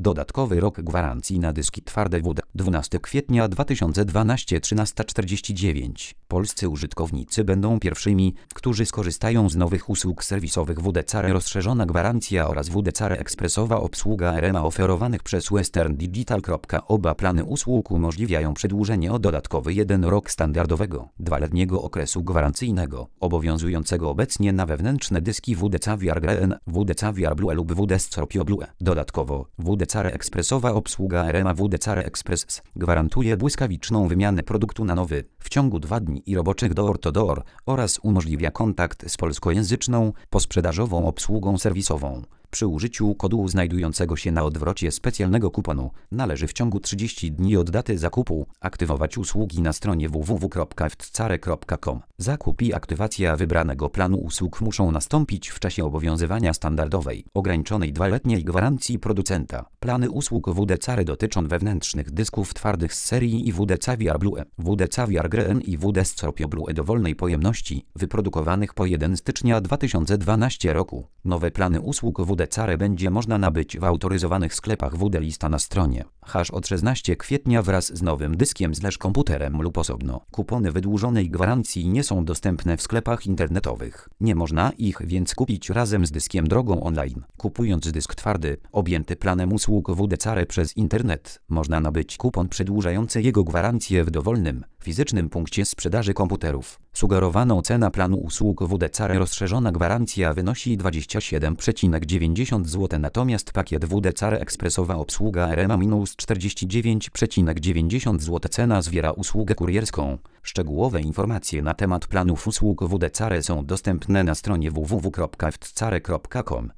Dodatkowy rok gwarancji na dyski twarde WD. 12 kwietnia 2012 13:49. Polscy użytkownicy będą pierwszymi, którzy skorzystają z nowych usług serwisowych WD-CARE rozszerzona gwarancja oraz WD-CARE ekspresowa obsługa RMA oferowanych przez Western Digital. Oba plany usług umożliwiają przedłużenie o dodatkowy 1 rok standardowego, 2-letniego okresu gwarancyjnego, obowiązującego obecnie na wewnętrzne dyski WD-Caviar Green, WD-Caviar Blue lub WD-Scorpio Blue. Dodatkowo, WD-CARE ekspresowa obsługa RMA WD-CARE Express gwarantuje błyskawiczną wymianę produktu na nowy w ciągu 2 dni i roboczych door-to-door oraz umożliwia kontakt z polskojęzyczną, posprzedażową obsługą serwisową. Przy użyciu kodu znajdującego się na odwrocie specjalnego kuponu należy w ciągu 30 dni od daty zakupu aktywować usługi na stronie www.wdcare.com. Zakup i aktywacja wybranego planu usług muszą nastąpić w czasie obowiązywania standardowej, ograniczonej 2-letniej gwarancji producenta. Plany usług WD-CARE dotyczą wewnętrznych dysków twardych z serii i WD-Caviar Blue, WD-Caviar Green i WD-Scorpio Blue dowolnej pojemności, wyprodukowanych po 1 stycznia 2012 roku. Nowe plany usług WD-CARE będzie można nabyć w autoryzowanych sklepach WD-Lista na stronie od 16 kwietnia wraz z nowym dyskiem komputerem lub osobno. Kupony wydłużonej gwarancji nie są dostępne w sklepach internetowych. Nie można ich więc kupić razem z dyskiem drogą online. Kupując dysk twardy, objęty planem usług WD-CARE przez internet, można nabyć kupon przedłużający jego gwarancję w dowolnym, fizycznym punkcie sprzedaży komputerów. Sugerowaną cena planu usług WD-CARE rozszerzona gwarancja wynosi 27,90 zł, natomiast pakiet WD-CARE ekspresowa obsługa RMA minus 49,90 zł. Cena zwiera usługę kurierską. Szczegółowe informacje na temat planów usług WD-CARE są dostępne na stronie www.wdcare.com.